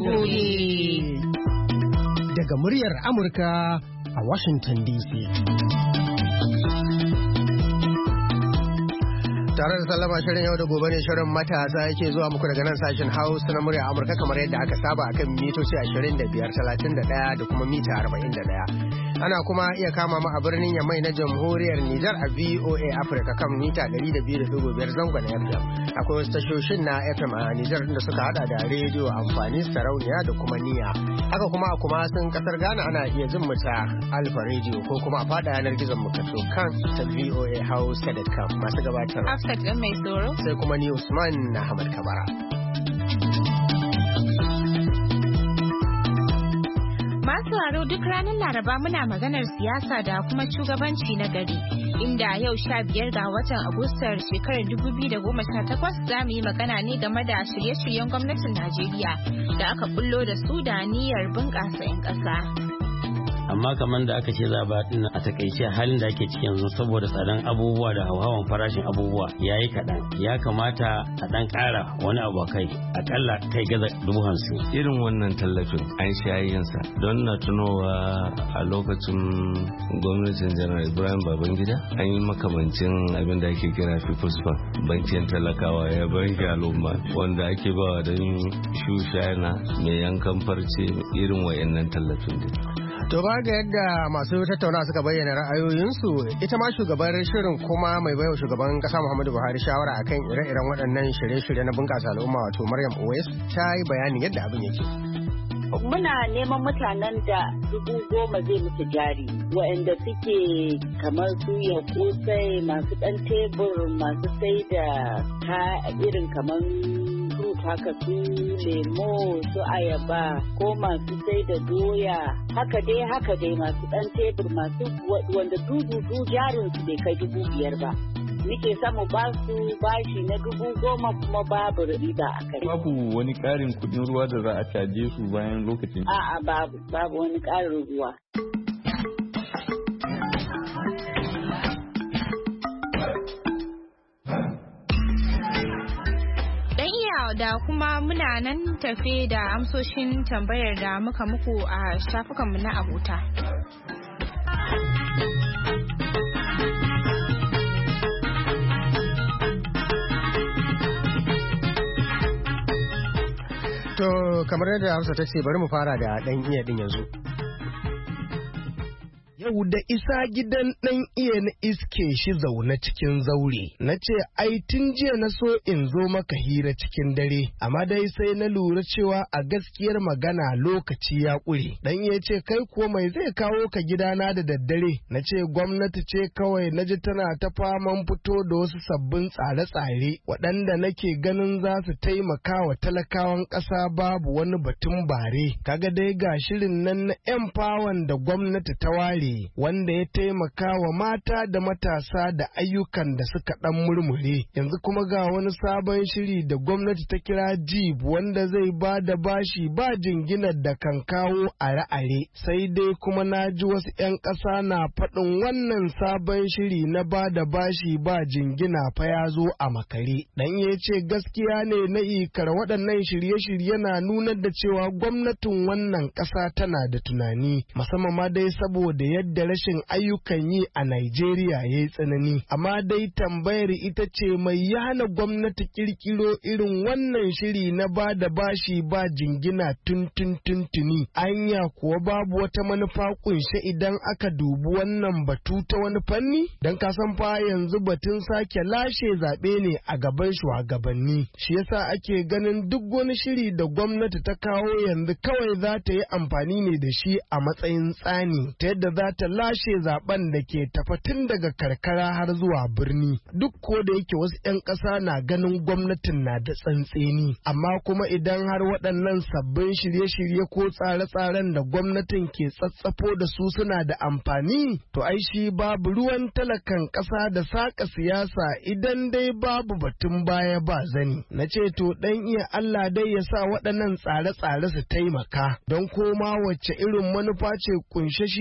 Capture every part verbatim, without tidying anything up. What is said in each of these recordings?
gobe. Daga muryar Amurka a Washington D C. Tare da sallama shirin yau da gobe ne shirin matasa yake zuwa muku daga nan sashen Hausa na murya Amurka kamar yadda aka saba akan mitoci ashirin da biyar, talatin da ɗaya da kuma mita arba'in da ɗaya. Ana kuma iya kama mu a birnin Yamai na Jamhuriyar Nijar a V O A Africa kan mita ɗari da biyu da ɗigo biyar zangon F M. Akwai wasu tashoshin na F M a Nijar da suka hada da rediyo amfani sarauniya da kuma niya. Haka kuma a kuma sun kasar Ghana ana iya jin mu ta Alfa Radio ko kuma a fada yanar gizon mu kaso kan ta V O A Hausa dot com masu gabatar. Hafsat ɗin mai tsoro. Sai kuma ni Usman Ahmad Kabara. Masu haro duk ranar Laraba muna maganar siyasa da kuma shugabanci na gari. Inda yau sha biyar ga watan Agustar shekarar dubu biyu da goma sha takwas za mu yi magana ne game da shirye-shiryen gwamnatin Najeriya da aka bullo da su da niyyar bunƙasa 'yan ƙasa. amma kamar da aka ce zaba din a takaice halin da ake cikin yanzu saboda tsadan abubuwa da hauhawan farashin abubuwa yayi kaɗan ya kamata a dan ƙara wani abu kai akalla kai gaza dubu hamsin irin wannan tallafin an shayin sa don na tunowa a lokacin gwamnatin janar Ibrahim Babangida an yi makamancin abin da ake kira People's Bank bankin talakawa ya banki al'umma wanda ake bawa don shushana mai yankan farce irin wayannan tallafin din. To ba ga yadda masu tattauna suka bayyana ra'ayoyinsu ita ma shugabar shirin kuma mai baiwa shugaban kasa Muhammadu Buhari shawara akan ire-iren waɗannan shirye-shirye na bunƙasa al'umma wato Maryam Owais ta yi bayanin yadda abin yake. Muna neman mutanen da dubu goma zai musu jari waɗanda suke kamar suya kosai masu ɗan tebur masu sai da ta irin kamar fruit haka su lemo su ayaba ko masu sai da doya haka dai haka dai masu ɗan tebur masu wanda dudu jarin su bai kai dubu biyar ba. Nike samu ba su bashi na dubu goma kuma babu riba a kai. Babu wani ƙarin kuɗin ruwa da za a caje su bayan lokacin? A'a babu, babu wani ƙarin ruwa. Dan iya da kuma muna nan tafe da amsoshin tambayar da muka muku a shafukanmu na abota. To kamar yadda Hausa ta ce bari mu fara da ɗan iya ɗin yanzu. Yau da isa gidan ɗan iya na iske shi zaune cikin zaure. Na ce, ai tun jiya na so in zo maka hira cikin dare, amma dai sai na lura cewa a gaskiyar magana lokaci ya ƙure. Ɗan iya ce, kai kuwa mai zai kawo ka gidana da daddare? Na ce, gwamnati ce kawai na ji tana ta faman fito da wasu sabbin tsare-tsare, waɗanda nake ganin za su taimaka wa talakawan ƙasa babu wani batun bare. Kaga dai ga shirin nan na 'yan fawon da gwamnati ta ware. Wanda ya taimaka wa mata da matasa da ayyukan da suka ɗan murmure. Yanzu kuma ga wani sabon shiri da gwamnati ta kira jib wanda zai ba da bashi ba jinginar da kan kawo are-are. Sai dai kuma na ji wasu 'yan ƙasa na faɗin wannan sabon shiri na ba da bashi ba jingina fa ya zo a makare. Dan ya ce gaskiya ne na ikar waɗannan shirye-shirye na nunar da cewa gwamnatin wannan ƙasa tana da tunani, musamman ma dai saboda ya yadda rashin ayyukan yi a Najeriya ya yi tsanani. Amma dai tambayar ita ce mai ya hana gwamnati kirkiro irin wannan shiri na ba da bashi ba jingina tun tun tun tuni. Anya kuwa babu wata manufa kunshe idan aka dubi wannan batu ta wani fanni? Don kasan fa yanzu batun sake lashe zaɓe ne a gaban shugabanni. Shi yasa ake ganin duk wani shiri da gwamnati ta kawo yanzu kawai za ta yi amfani ne da shi a matsayin tsani ta yadda za ta lashe zaben da ke tafatin daga karkara har zuwa birni. Duk ko da yake wasu 'yan ƙasa na ganin gwamnatin na da tsantseni, amma kuma idan har waɗannan sabbin shirye-shirye ko tsare-tsaren da gwamnatin ke tsatsafo da su suna da amfani, to ai shi babu ruwan talakan ƙasa da saka siyasa idan dai babu batun baya ba zani. Na ce to dan iya Allah dai ya sa waɗannan tsare-tsare su taimaka don koma wacce irin manufa ce kunshe shi talaka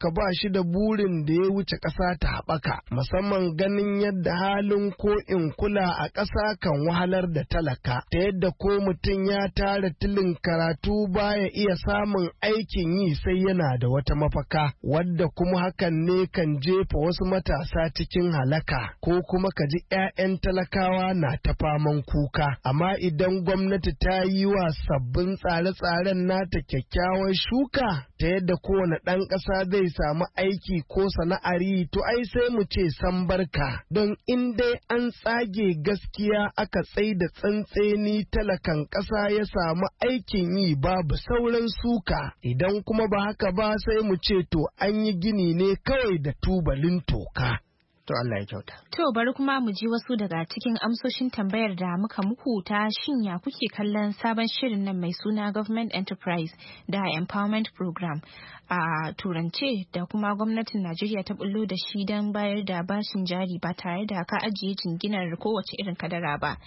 talaka ba shi da burin da ya wuce ƙasa ta haɓaka, musamman ganin yadda halin ko in kula a ƙasa kan wahalar da talaka, ta yadda ko mutum ya tara tilin karatu baya iya samun aikin yi sai yana da wata mafaka, wadda kuma hakan ne kan jefa wasu matasa cikin halaka, ko kuma ka ji 'ya'yan talakawa na ta faman kuka. Amma idan gwamnati ta yi wa sabbin tsare-tsaren nata kyakkyawar shuka, ta yadda kowane ɗan ƙasa zai samu aiki ko sana'ar yi, to ai sai mu ce san barka, don in dai an tsage gaskiya aka tsai da tsantseni talakan ƙasa ya samu aikin yi babu sauran suka, idan kuma ba haka ba sai mu ce to an yi gini ne kawai da tubalin toka. To Allah ya kyauta. To bari kuma mu ji wasu daga cikin amsoshin tambayar da muka muku ta shin ya kuke kallon sabon shirin nan mai suna Government Enterprise da Empowerment Program a turance da kuma gwamnatin Najeriya ta bullo da shi don bayar da bashin jari ba tare da ka ajiye jinginar kowace irin kadara ba.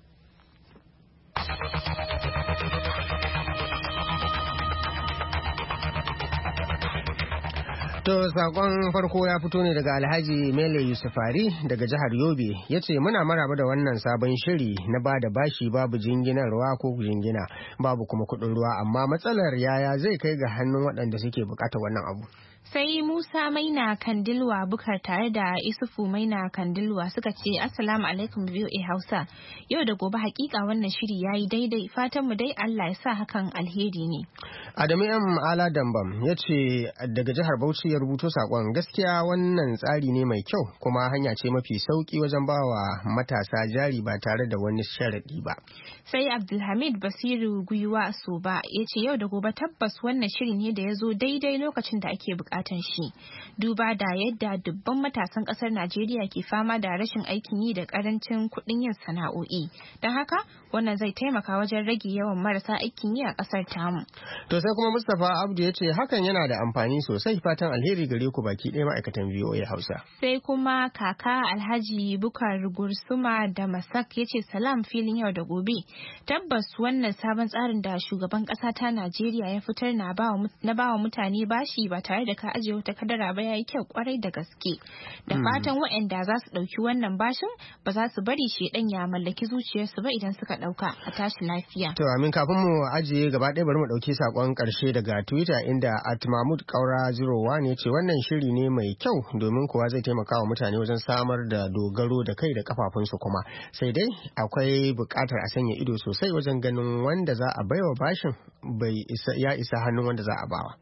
To sakon farko ya fito ne daga Alhaji Mele Yusufari daga jihar Yobe, ya ce muna maraba da wannan sabon shiri na ba da bashi babu jinginarwa ko jingina babu kuma kuɗin ruwa, amma matsalar yaya zai kai ga hannun waɗanda suke buƙatar wannan abu. Sai Musa Maina Kandilwa Bukar tare da Isufu Maina Kandilwa suka ce Assalamu alaikum V O A Hausa. Yau da gobe hakika wannan shiri yayi daidai, fatan mu dai Allah ya sa hakan alheri ne. Adamu M Ala Dambam ya ce daga jihar Bauchi ya rubuto sakon, gaskiya wannan tsari ne mai kyau kuma hanya ce mafi sauki wajen bawa matasa jari ba tare da wani sharadi ba. Sai Abdulhamid Basiru Guyuwa Soba ya ce yau da gobe tabbas wannan shiri ne da ya zo daidai lokacin da ake bukatan shi, duba da yadda dubban matasan kasar Najeriya ke fama da rashin aikin yi da karancin kuɗin yin sana'o'i, don haka wannan zai taimaka wajen rage yawan marasa aikin yi a kasar tamu. To sai kuma Mustapha Abdu ya ce hakan yana da amfani sosai, fatan alheri gare ku baki ɗaya ma'aikatan V O A Hausa. Sai kuma kaka Alhaji Bukar Gursuma da Masak ya ce salam filin yau da gobe, tabbas wannan sabon tsarin da shugaban ƙasa ta Najeriya ya fitar na bawa mutane bashi ba tare da ka ajiye wata kadara ba yayi kyau kwarai da gaske, da fatan waɗanda za su ɗauki wannan bashin ba za su bari shedan ya mallaki zuciyarsu ba idan suka ɗauka. A tashi lafiya. To amin, kafin mu ajiye gaba ɗaya bari mu ɗauki sakon ƙarshe daga Twitter inda at Mahmud Kaura zero one ya ce wannan shiri ne mai kyau domin kuwa zai taimaka wa mutane wajen samar da dogaro da kai da kafafunsu, kuma sai dai akwai buƙatar a sanya ido sosai wajen ganin wanda za a baiwa bashin bai isa ya isa hannun wanda za a bawa.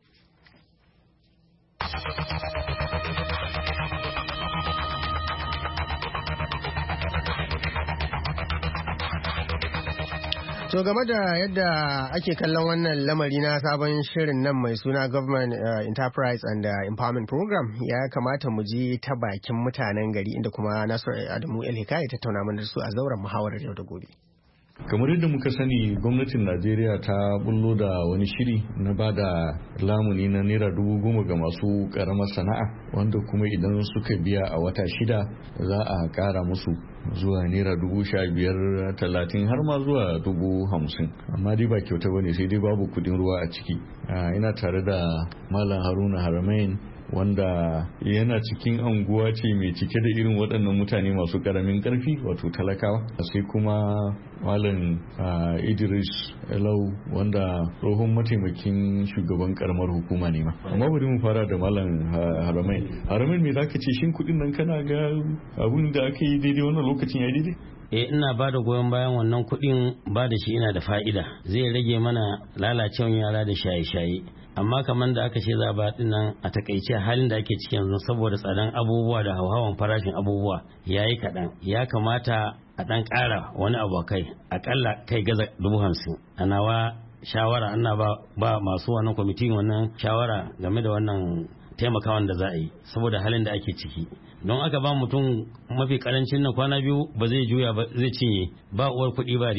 To game da yadda ake kallon wannan lamari na sabon shirin nan mai suna Government uh, Enterprise and uh, Empowerment Program, ya kamata mu ji ta bakin mutanen gari inda kuma Nasiru Adamu El Hikaya ya tattauna mana da su a zauren muhawarar yau da gobe. Kamar yadda muka sani, gwamnatin Najeriya ta bullo da wani shiri na ba da lamuni na naira dubu goma ga masu karamar sana'a, wanda kuma idan suka biya a wata shida za a kara musu zuwa naira dubu sha biyar talatin har ma zuwa dubu hamsin. Amma dai ba kyauta bane, sai dai babu kudin ruwa a ciki. Ina tare da Malam Haruna Haramain, wanda yana cikin anguwa ce mai cike da irin waɗannan mutane masu ƙaramin ƙarfi, wato talakawa. Sai kuma Malam Idris Elau, wanda tsohon mataimakin shugaban karamar hukuma ne ma. Amma bari mu fara da Malam Haramain. Haramain, me zaka ce, shin kuɗin nan kana ga abun da aka yi daidai wannan lokacin ya daidai? Eh, ina ba da goyon bayan wannan kuɗin, ba da shi ina da fa'ida, zai rage mana lalacewan yara da shaye-shaye. Amma kamar da aka ce za ba nan a takaice halin da ake cikin yanzu saboda tsadan abubuwa da hauhawan farashin abubuwa ya yi kaɗan, ya kamata a ɗan ƙara wani abu kai akalla kai gaza dubu hamsin. A nawa shawara ana ba, ba masu wannan kwamitin wannan shawara game da wannan taimakawan da za a yi saboda halin da ake ciki. Don aka ba mutum mafi karancin na kwana biyu ba zai juya ba, zai cinye, ba uwar kuɗi ba riba.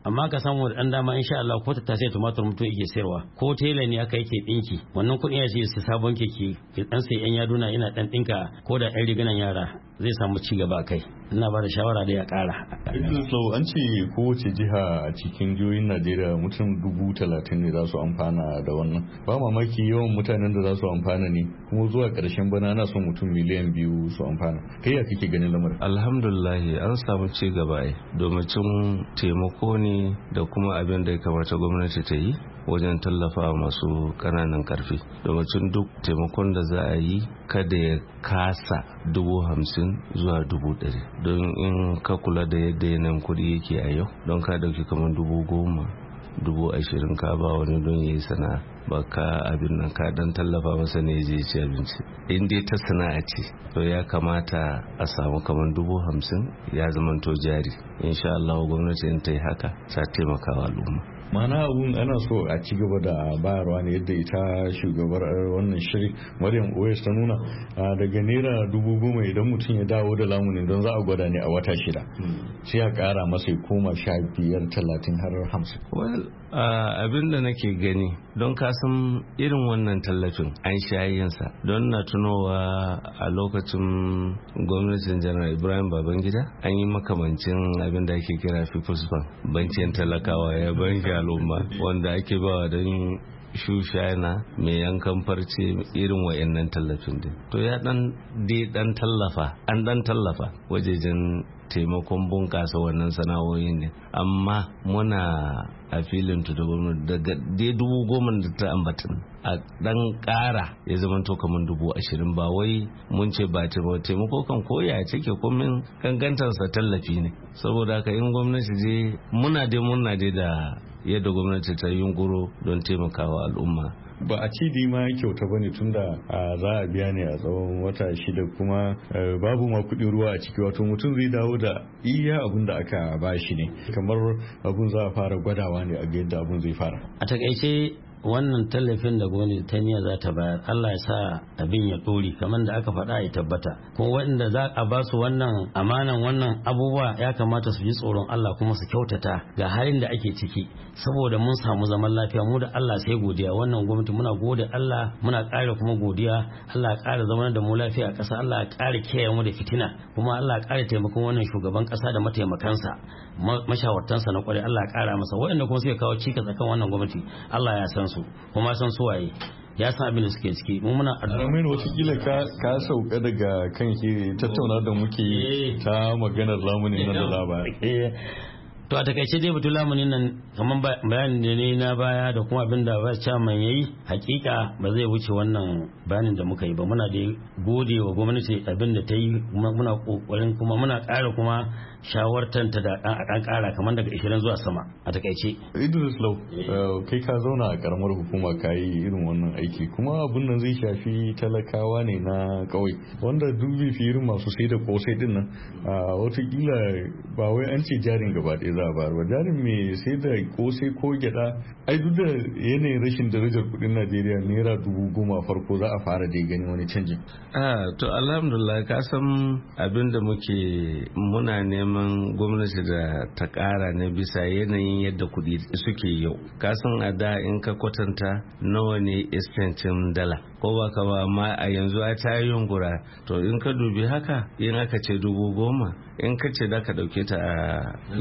amma ka samu da dan dama insha Allah ko ta sai tumatur mutum yake sayarwa ko tela ne aka yake dinki wannan kuɗin ya ce su sabon keke dan sai yan yaduna ina dan dinka ko da ɗan rigunan yara zai samu ci gaba kai ina ba da shawara da ya ƙara. Idris an ce kowace jiha a cikin jihohin Najeriya mutum dubu talatin ne za su amfana da wannan ba mamaki yawan mutanen da za su amfana ne kuma zuwa ƙarshen bana ana son mutum miliyan biyu su amfana kai ya kake ganin lamarin? Alhamdulillah an samu ci gaba ai domin taimako ne da kuma abin da ya kamata gwamnati ta yi wajen tallafa masu kananan karfi domin duk taimakon da za a yi kada ya kasa dubu hamsin zuwa dubu ɗari don in ka kula da yadda yanayin kuɗi yake a yau don ka ɗauki kamar dubu goma dubu ashirin ka ba wani don ya yi sana'a ba ka abin nan ka dan tallafa masa ne je ci abinci in dai ta sana'a ce to ya kamata a samu kamar dubu hamsin ya zamanto jari insha Allah gwamnati in ta yi haka ta taimaka wa al'umma. Mana abun ana so a ci gaba da bayarwa ne yadda ita shugabar wannan shiri Maryam Owais ta nuna daga naira dubu goma idan mutum ya dawo da lamunin don za a gwada ne a wata shida sai a kara masa ya koma sha biyar talatin har hamsin. Well abin da nake gani don kasan irin wannan tallafin an shayinsa don na tunowa a lokacin gwamnatin janar Ibrahim Babangida an yi makamancin abin da ake kira People's Bank bankin talakawa ya banki al'umma wanda ake bawa don shushana mai yankan farce irin wayannan tallafin din to ya dan dai dan tallafa an dan tallafa wajejen taimakon bunkasa wannan sana'o'in ne amma muna a filin tu da gwamnati daga dai dubu goma da ta ambatan a dan kara ya zama to kamar dubu ashirin ba wai mun ce ba taimako kan koya cike komin kankantarsa tallafi ne saboda haka in gwamnati je muna dai muna dai da yadda gwamnati ta yunkuro don taimakawa al'umma ba a ci ma kyauta bane tunda za a biya ne a tsawon wata shida kuma babu ma kudin ruwa a ciki wato mutum zai dawo da iya abun da aka bashi ne kamar abun za a fara gwadawa ne a ga yadda abun zai fara a takaice wannan tallafin da gwamnati ta niyya za ta bayar Allah ya sa abin ya dore kamar da aka faɗa ya tabbata kuma waɗanda za a ba su wannan amanan wannan abubuwa ya kamata su ji tsoron Allah kuma su kyautata ga halin da ake ciki saboda mun samu zaman lafiya mu da Allah sai godiya wannan gwamnati muna gode Allah muna ƙara kuma godiya Allah ya ƙara zaman da mu lafiya a ƙasa Allah ya ƙara kiyaye mu da fitina kuma Allah ya ƙara taimakon wannan shugaban ƙasa da mataimakansa mashawartansa na kwarai Allah ya ƙara masa waɗanda kuma suke kawo cikas akan wannan gwamnati Allah ya san su kuma san su waye ya san abin da suke ciki mu muna Ramin watakila ka ka sauka daga kan ki tattauna da muke yi ta maganar lamunin nan da labari to a takaice dai batun lamunin nan kamar bayanin da ne na baya da kuma abin da ba chairman yayi hakika ba zai wuce wannan bayanin da muka yi ba muna da gode wa gwamnati abin da ta yi muna kokarin kuma muna ƙara kuma shawartanta da ɗan ƙara kamar daga ishirin zuwa sama a takaice. Idris Lau kai ka zauna a karamar hukuma ka yi irin wannan aiki kuma abin nan zai shafi talakawa ne na ƙauye wanda duk bai fi irin masu sai da kosai din nan watakila ba wai an ce jarin gaba ɗaya za a bayar ba jarin mai sai da kosai ko gyaɗa ai duk da yanayin rashin darajar kuɗin Najeriya naira dubu goma farko za a fara dai gani wani canjin. To alhamdulillah ka san abin da muke muna neman neman gwamnati da ta kara na bisa yanayin yadda kudi suke yau kasan a da in ka kwatanta nawa ne iskancin dala ko ba ka ba amma a yanzu a ta yunkura to in ka dubi haka in aka ce dubu goma in ka ce da ka dauke ta a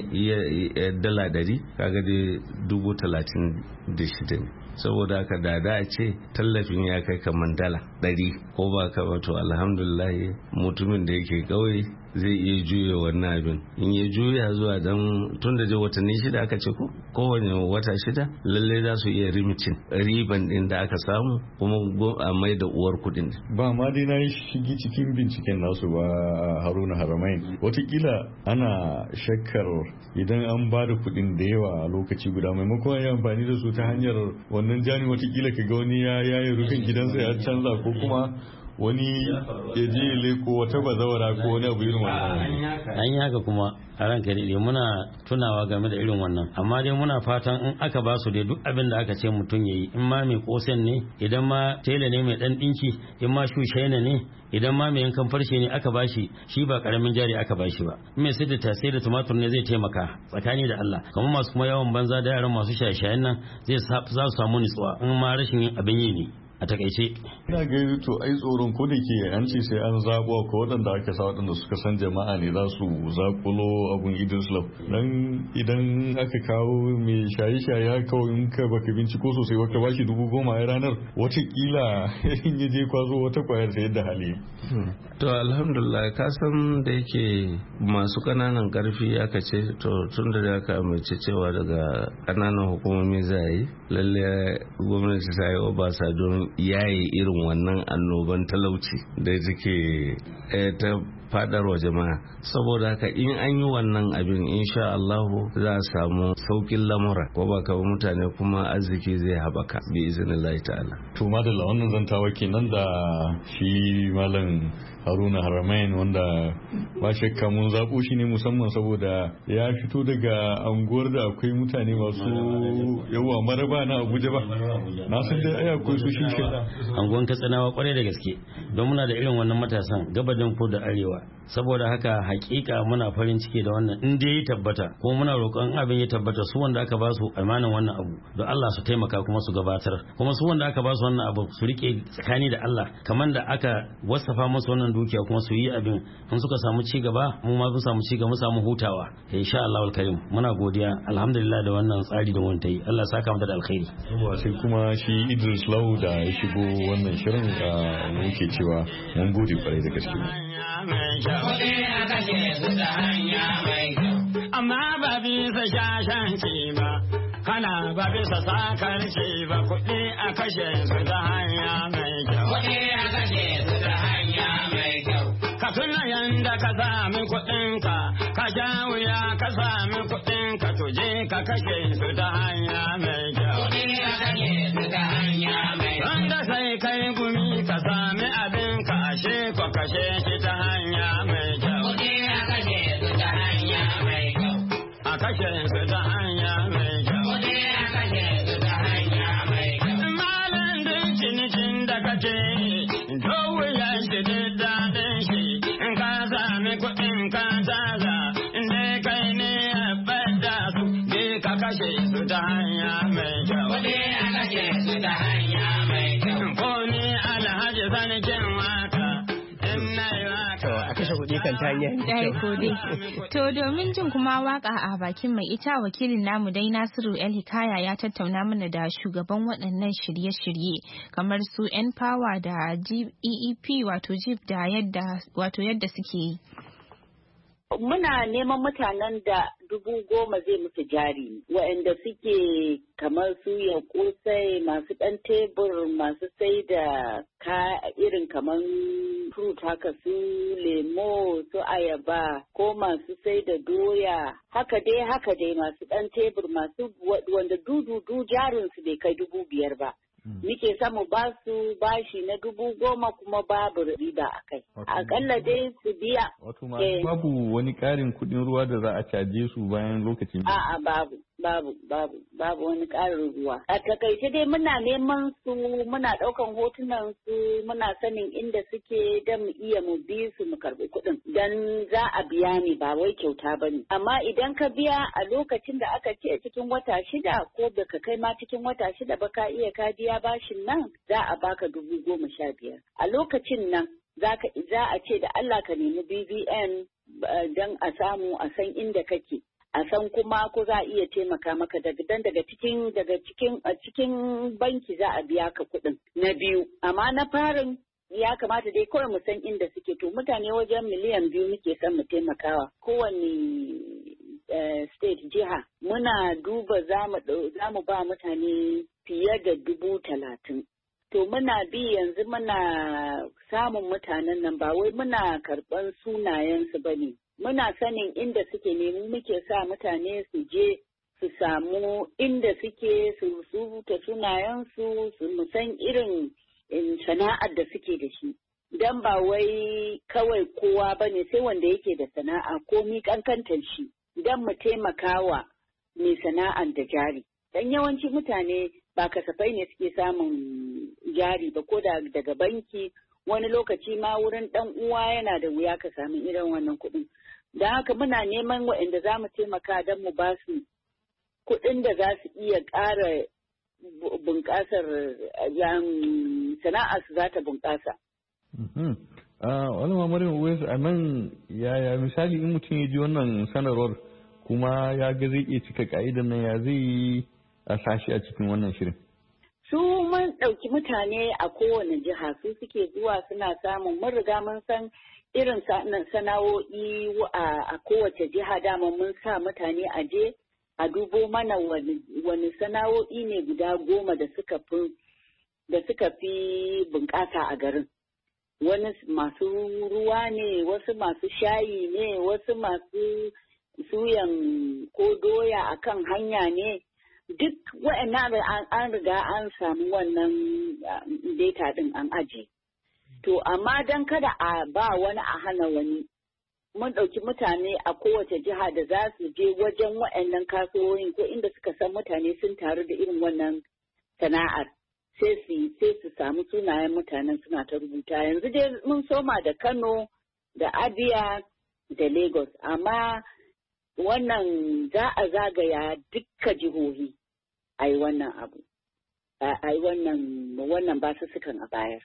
yanayi dala dari kaga dai dubu talatin da shida ne saboda haka da da a ce tallafin ya kai kamar dala ɗari ko ba ka ba to alhamdulillah mutumin da yake kauye zai iya juya wannan abin in ya juya zuwa dan tun da watanni shida aka ce ko kowane wata shida lalle za su iya rimitin riban din da aka samu kuma a mai da uwar kudin ba ma dai na yi shigi cikin binciken nasu ba Haruna Haramain watakila ana shakkar idan an ba da kudin da yawa a lokaci guda maimakon ya amfani da su ta hanyar wannan jani watakila ka ga wani ya yayi rufin gidansa ya canza ko kuma wani ya je ya leko wata bazawara ko wani abu irin wannan. An yi haka kuma a ranka daɗe muna tunawa game da irin wannan, amma dai muna fatan in aka ba su dai duk abin da aka ce mutum ya yi, in ma mai kosen ne, idan ma tela ne mai ɗan ɗinki, in ma shushaina ne, idan ma mai yankan farshe ne aka bashi, shi ba karamin jari aka bashi ba. Mai sai da tasai da tumatur ne zai taimaka tsakani da Allah, kamar masu kuma yawan banza da yaran masu shaye-shayen nan zai za su samu nutsuwa in ma rashin yin abin yi ne. A takaice ina ga to ai tsoron ko da ke an ce sai an zabo ko waɗanda aka sa waɗanda suka san jama'a ne za su zakulo abun Idris Law dan idan aka kawo mai shaye-shaye haka in ka baka binciko sosai wata bashi dubu goma a ranar watakila in ya je kwazo wata kwayar sai da hali. To alhamdulillah ka san da yake masu kananan karfi aka ce to tun da aka amince cewa daga kananan hukumomi za yi lalle gwamnati ta yi obasa don yayi irin wannan annoban talauci da take ta fadarwa jama'a, saboda haka in an yi wannan abin insha Allah za a samu saukin lamura ko ba ka mutane kuma arziki zai haɓaka bi iznillahi ta'ala. To madalla wannan zantawa kenan da shi malam Haruna Haramain wanda ba shakka mun zaɓo shi ne musamman saboda ya fito daga anguwar da akwai mutane masu yawa maraba na Abuja ba. Na san dai ai akwai su shi anguwan Katsinawa kwarai da gaske don muna da irin wannan matasan gabadin ko da arewa. Saboda haka hakika muna farin ciki da wannan in dai ya tabbata kuma muna roƙon abin ya tabbata su wanda aka ba su amanan wannan abu don Allah su taimaka kuma su gabatar, kuma su wanda aka ba su wannan abu su rike tsakani da Allah kamar da aka wasafa musu wannan dukiya kuma su yi abin in suka samu ci gaba mu ma mun samu ci gaba mu samu hutawa insha Allah alkarim. Muna godiya alhamdulillah da wannan tsari da mun ta yi, Allah saka mu da alkhairi. Sai kuma shi Idris Law da ya shigo wannan shirin muke cewa mun gode kwarai da gaske. Kuɗi a kashe su ta hanya mai kyau, amma ba bisa shashanci ba, kana ba bisa sakarci ba. Kuɗi a kashe su ta hanya mai kyau. Kuɗi a kashe su ta hanya mai kyau. Ka tuna yanda ka sami kuɗinka, ka sha wuya ka sami kuɗinka, tuje ka kashe su ta hanya mai kyau. Kuɗi a kashe su ta hanya mai kyau. Wanda sai kai gumi ka sami abinka, ashe ko kashe shi ta hanya mai kyau. Kuɗi a kashe su ta hanya mai kyau. A kashe su ta hanya mai kyau. Kuɗi a kashe su ta hanya mai kyau. Malam din cinikin da kake to wuya shi da daɗin shi, in ka sami kuɗin ka taza, in dai kai ne ya bada su, ne ka kashe su ta hanya mai kyau. Kuɗi a kashe su ta hanya mai kyau. Ko ni Alhaji Sarkin Waka. Kuɗi kan ta hanyar To domin jin kuma waka a bakin mai ita, wakilin namu dai Nasiru El Hikaya ya tattauna mana da shugaban waɗannan shirye-shirye kamar su N-Power da E E P wato J I P da yadda wato yadda suke yi. Muna neman mutanen da dubu goma zai musu jari, waɗanda suke kamar su ya kosai, masu ɗan tebur, masu sai da ka irin kamar fruit haka su lemo, su ayaba, ko masu sai da doya, haka dai haka dai masu ɗan tebur, masu wanda dudu jarinsu bai kai dubu biyar ba. Muke samu ba su bashi na dubu goma kuma babu riba a kai. Akalla dai su biya. Wato ma babu wani ƙarin kuɗin ruwa da za a caje su bayan lokacin. A'a babu. Babu, babu, babu wani ƙarin ruwa. A takaice dai muna neman su, muna ɗaukan hotunan su, muna sanin inda suke don mu iya mu bi su mu karɓi kuɗin. Dan za a biya ni ba wai kyauta ba ne. Amma idan ka biya a lokacin da aka ce cikin wata shida ko baka kai ma cikin wata shida ba ka iya ka biya bashin nan, za a baka dubu goma sha biyar. A lokacin nan za a ce da Allah ka nemi B V N don a samu a san inda kake. A san kuma ko za a iya taimaka maka daga dan daga cikin daga cikin a cikin banki za a biya ka kuɗin na biyu, amma na farin ya kamata dai kawai mu san inda suke. To mutane wajen miliyan biyu muke son mu taimakawa kowane state jiha, muna duba za mu ba mutane fiye da dubu talatin. To muna bi yanzu muna samun mutanen nan, ba wai muna karɓan sunayensu ba ne. Muna sanin inda suke nemi muke sa mutane su je su samu inda suke su rubuta sunayensu, su san irin sana'ar da suke da shi. don ba wai kawai kowa ba ne sai wanda yake da sana'a ko mi kankantar shi don mu taimakawa mai sana'an da jari. Dan yawanci mutane ba kasafai ne suke samun jari ba ko da daga banki wani lokaci ma wurin dan uwa yana da wuya ka sami irin wannan kuɗin. Don haka muna neman waɗanda za mu taimaka don mu ba su kuɗin da za su iya ƙara bunƙasar sana'a su za ta bunƙasa. Wani mamarin Uwais a nan yaya misali in mutum ya ji wannan sanarwar kuma ya ga zai iya cika ka'idan nan ya zai yi a sashi a cikin wannan shirin? Su mun ɗauki mutane a kowane jiha su suke zuwa suna samun mun riga mun san irin sana'o'i a kowace jiha dama mun sa mutane a je a dubo mana wani sana'o'i ne guda goma da suka fi da suka fi bunƙasa a garin. Wani masu ruwa ne, wasu masu shayi ne, wasu masu suyan ko doya akan hanya ne. Duk waɗannan an riga an samu wannan data ɗin an aje. To, amma don kada a ba wani a hana wani, mun ɗauki mutane a kowace jiha da za su je wajen waɗannan kasuwoyin ko inda suka san mutane sun taru da irin wannan sana'ar. Sai su sai su samu sunayen mutanen suna ta rubuta. Yanzu dai mun soma da Kano, da Abia, da Lagos, amma wannan za a zagaya dukka jihohi. A yi wannan abu, a yi wannan wannan basussukan a bayar.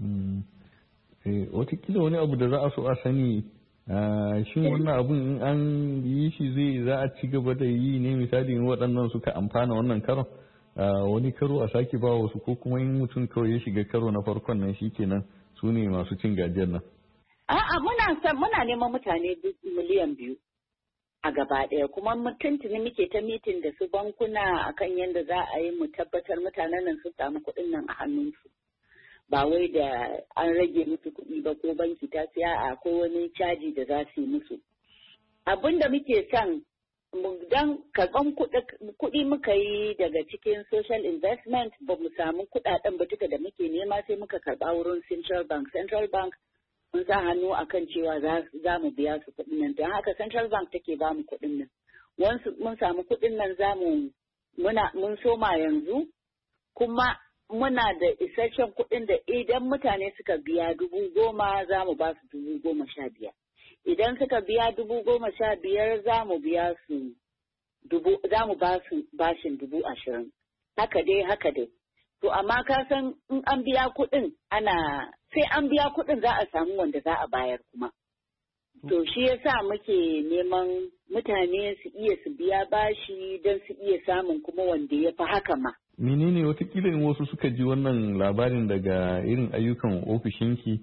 Watakila wani abu da za a so a sani, shin wannan abun in an yi shi zai za a ci gaba da yi ne misali in waɗannan suka amfana wannan karon wani karo a sake ba wasu ko kuma in mutum kawai ya shiga karo na farkon nan shi kenan su ne masu cin gajiyar nan. A'a muna muna neman mutane miliyan biyu. A gaba ɗaya kuma tuntuni muke ta mitin da su bankuna akan yadda za a yi mu tabbatar mutanen nan sun samu kuɗin nan a hannunsu ba wai da an rage musu kuɗi ba ko banki ta siya a ko wani caji da za su yi musu abin da muke son dan karɓan kuɗi muka yi daga cikin social investment ba mu samu kuɗaɗen ba duka da muke nema sai muka karɓa wurin central bank central bank mun sa hannu akan cewa za mu biya su kuɗin nan don haka central bank take ba mu kuɗin nan mun samu kuɗin nan za mu muna mun soma yanzu kuma muna da isasshen kuɗin da idan mutane suka biya dubu goma za mu ba su dubu goma sha biyar idan suka biya dubu goma sha biyar za mu biya su dubu za mu ba su bashin dubu ashirin haka dai haka dai to amma ka san in an biya kuɗin ana sai an biya kuɗin za a samu wanda za a bayar kuma. To shi yasa muke neman mutane su iya su biya bashi don su iya samun kuma wanda ya fi haka ma. Menene watakila in wasu suka ji wannan labarin daga irin ayyukan ofishinki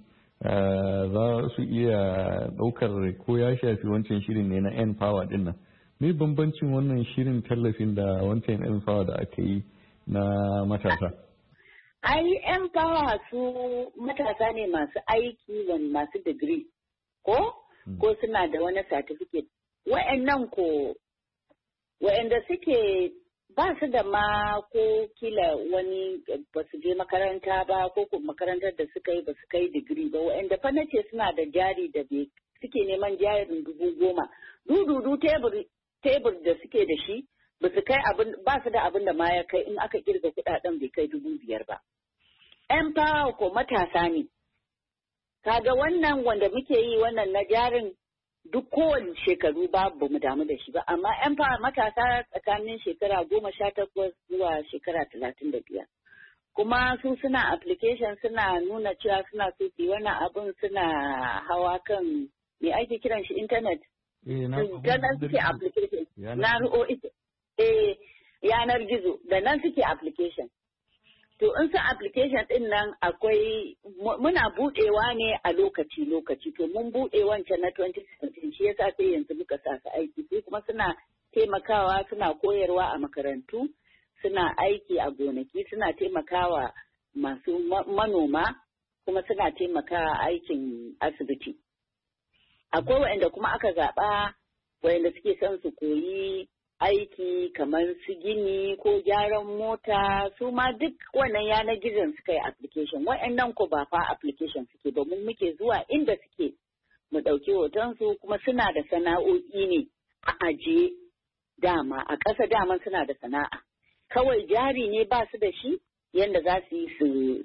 za su iya ɗaukar ko ya shafi wancan shirin ne na N-Power ɗin nan. Me bambancin wannan shirin tallafin da wancan N-Power da aka yi na matasa? Ai, ‘yan fawa su matasa ne masu aiki wani masu digiri, ko? Ko suna da wani certificate. Wa'yannan ko, wa'yanda suke ba su da ma ko kila wani ba su je makaranta ba ko ko makarantar da suka yi ba su kai digiri ba. Wa'yanda fa nace suna da jari da suke neman jarin dubu goma. Dududu tebur da suke da shi ba su kai abin ba su da abin da ma ya kai in aka kirga kudaden bai kai dubu biyar ba. ‘Yan fawa ko matasa ne, kaga wannan wanda muke yi wannan na jarin duk kowane shekaru babu mu damu da shi ba, amma ‘yan fawa matasa tsakanin shekara goma sha takwas zuwa shekara talatin da biyar. Kuma su suna application suna nuna cewa suna so su yi wannan abin suna hawa kan me ake kiran shi internet. Da nan suke application. Na eh yanar gizo da nan suke application. To in su application din nan akwai muna budewa ne a lokaci-lokaci to mun bude wancan na twenty seventeen shi yasa sai yanzu muka sa su aiki sai kuma suna taimakawa suna koyarwa a makarantu suna aiki a gonaki suna taimakawa masu manoma kuma suna taimakawa aikin asibiti. Akwai waɗanda kuma aka zaɓa waɗanda suke son su koyi aiki kamar su gini ko gyaran mota su ma duk wannan yanar gizon suka yi application. Wa'annan ko ba fa application suke ba mun muke zuwa inda suke mu ɗauki hotonsu kuma suna da sana'o'i ne a ajiye dama a ƙasa daman suna da sana'a. Kawai jari ne ba su da shi yadda za su yi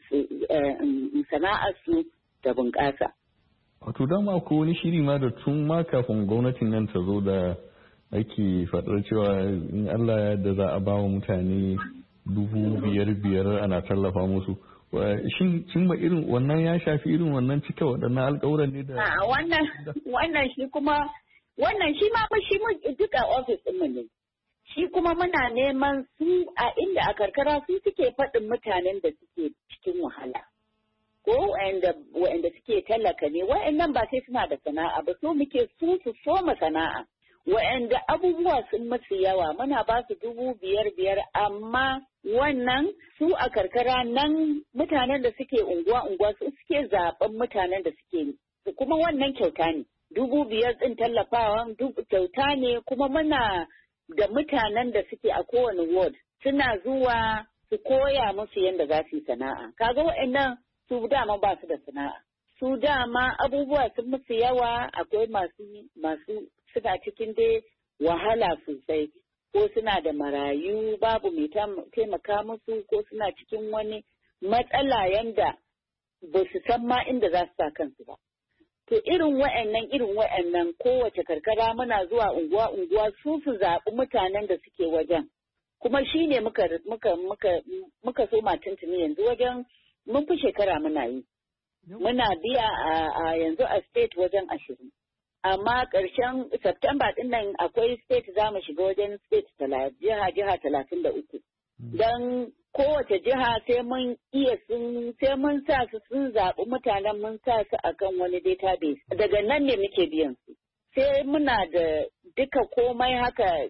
su sana'ar su da bunƙasa. Wato dama ko wani shiri ma da tun ma kafin gwamnatin nan ta zo da ake faɗar cewa in Allah ya yarda za a ba wa mutane dubu biyar biyar ana tallafa musu. Shin shin ma irin wannan ya shafi irin wannan cika waɗannan alƙawuran ne da wannan wannan shi kuma wannan shi ma shi mu duka office ɗin mu ne. Shi kuma muna neman su a inda a karkara su suke faɗin mutanen da suke cikin wahala. Ko wa'anda suke tallaka ne, wa'annan ba sai suna da sana'a ba, so muke su su soma sana'a. Wa'anda abubuwa sun masu yawa, muna ba su dubu biyar biyar, amma wannan su a karkara nan mutanen da suke unguwa-unguwa su suke zaɓen mutanen da suke, kuma wannan kyauta ne. Dubu biyar ɗin tallafawan kyauta ne, kuma muna da mutanen da suke a kowane ward suna zuwa su koya musu yadda za su yi sana'a. Kaga wa'annan su dama ba su da sana'a. Su dama abubuwa sun musu yawa, akwai masu masu suna cikin dai wahala sosai, ko suna da marayu babu mai taimaka musu, ko suna cikin wani matsala yanda ba su san ma inda za su sa kansu ba. To irin wa'annan irin wa'annan kowace karkara muna zuwa unguwa unguwa su su zaɓi mutanen da suke wajen. Kuma shi ne muka muka muka muka so tuntuni yanzu wajen mun fi shekara muna yi. Muna biya a yanzu a state wajen ashirin. Amma ƙarshen September ɗin nan akwai state za mu shiga wajen state jiha jiha talatin da uku. Don kowace jiha sai mun iya sun sai mun sa su sun zaɓi mutanen mun sa su akan wani database. Daga nan ne muke biyan su. Sai muna da duka komai haka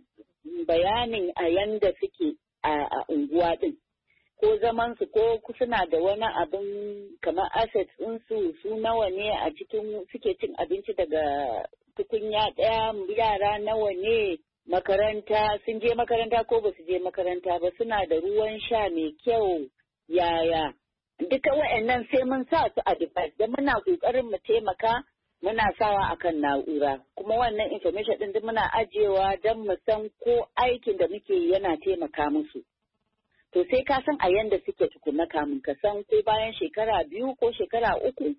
bayanin a yanda suke a unguwa ɗin. Ko zaman su ko suna da wani abin kamar assets ɗinsu su nawa ne a cikin suke cin abinci daga tukunya ɗaya, yara nawa ne, makaranta sun je makaranta ko ba su je makaranta ba, suna da ruwan sha mai kyau yaya. Duka wa'annan sai mun sa su a device da muna ƙoƙarin mu taimaka muna sawa akan na'ura. Kuma wannan information ɗin duk muna ajiyewa don mu san ko aikin da muke yana taimaka musu. To sai ka san a yanda suke tukuna kamun ka san ko bayan shekara biyu ko shekara uku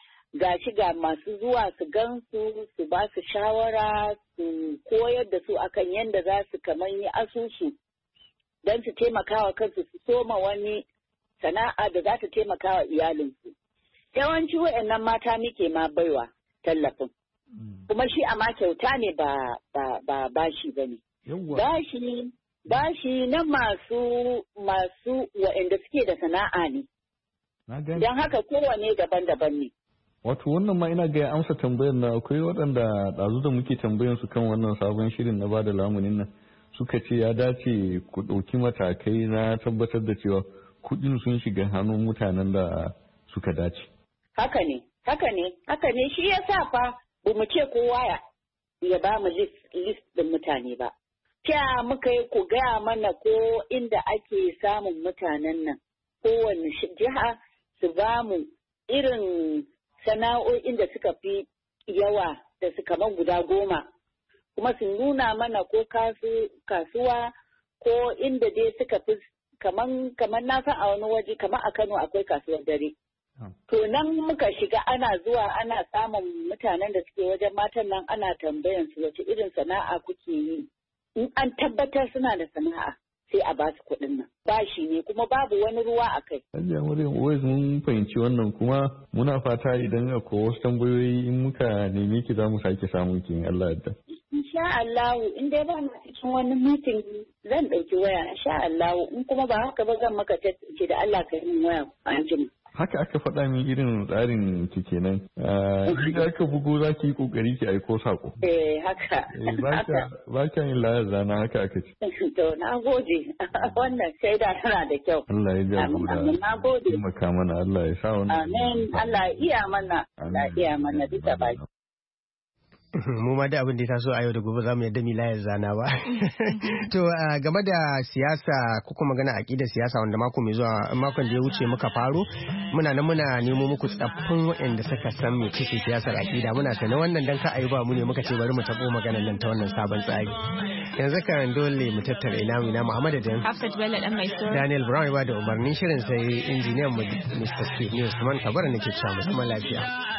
ga shi ga masu zuwa su gan su su ba su shawara su koyar da su akan yanda za su kamar yi asusu don su taimaka wa kansu su soma wani sana'a da za ta taimaka wa iyalinsu. Yawanci wa'annan mata muke ma baiwa tallafin. Kuma shi amma kyauta ne ba ba ba bashi bane. Bashi bashi na masu masu waɗanda suke da sana'a ne. Don haka kowane daban-daban ne. Wato wannan ma ina ga ya amsa tambayar na akwai waɗanda ɗazu da muke tambayan su kan wannan sabon shirin na bada lamunin nan suka ce ya dace ku ɗauki matakai na tabbatar da cewa kuɗin sun shiga hannun mutanen da suka dace. Haka ne, haka ne, haka ne shi ya sa fa ba mu ce kowa ya ba mu list ɗin mutane ba. Kya muka yi ku gaya mana ko inda ake samun mutanen nan, kowane jiha su ba mu irin sana'o'in da suka fi yawa da su kamar guda goma, kuma su nuna mana ko kasuwa ko inda dai suka fi kamar na san a wani waje kamar a Kano akwai kasuwar dare. To nan muka shiga ana zuwa ana samun mutanen da suke wajen matan nan ana tambayan su wace irin sana'a kuke yi. In an tabbatar suna da sana'a sai a ba su kuɗin nan. Bashi ne kuma babu wani ruwa a kai. Hajiya Maryam Uwais mun fahimci wannan kuma muna fata idan akwai wasu tambayoyi in muka neme ki za mu sake samun ki in Allah yadda. Insha Allah in dai ba na cikin wani meeting zan ɗauki waya insha Allah in kuma ba haka ba zan maka tattace da Allah ka yi min waya an jima. Haka aka faɗa min irin tsarin ki kenan. Idan aka bugo za ki yi ƙoƙari ki aiko saƙo. Eh haka. Ba ka yin layar zana haka aka ce. To na gode wannan shaida tana da kyau. Allah ya jagora. Na gode. Taimaka mana Allah ya sa wannan. Amin Allah ya iya mana. Allah ya iya mana duka baki. mu ma da abin da ya taso a yau da gobe za mu yadda milayar zana ba. To game da siyasa ko kuma magana aƙidar siyasa wanda mako mai zuwa makon da ya wuce muka faro muna nan muna nemo muku tsaffin waɗanda suka san me ce siyasar aƙida muna sanin wannan dan ka ayi ba mu ne muka ce bari mu tabo maganar nan ta wannan sabon tsari. Yanzu kan dole mu tattara ina mu ina Muhammad da Hafsat Bello dan mai so Daniel Brown ba da umarnin shirin sai injiniyan mu Mister Steve ne Usman Kabara nake cewa mu zama lafiya.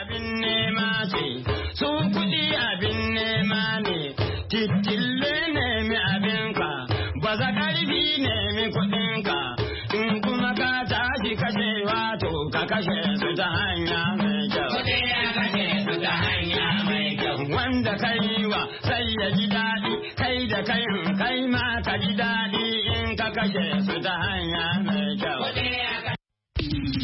Su kuɗi abin nema ne, titille nemi abinka, ba za ƙarfi nemi kuɗinka, in kuma ka tashi kashewa to ka kashe su ta hanya mai kyau. Kuɗi ya kashe su ta hanya mai kyau. Wanda ka yi wa sai ya ji daɗi, kai da kai kai ma ka ji daɗi in ka kashe su ta hanya mai kyau.